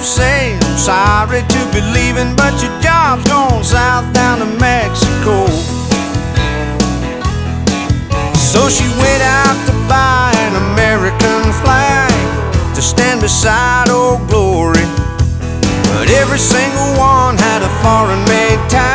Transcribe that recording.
say I'm sorry to be leaving, but your job's gone south down to Mexico. So she went out to buy an American flag to stand beside Old Glory, but every single one had a foreign-made tag.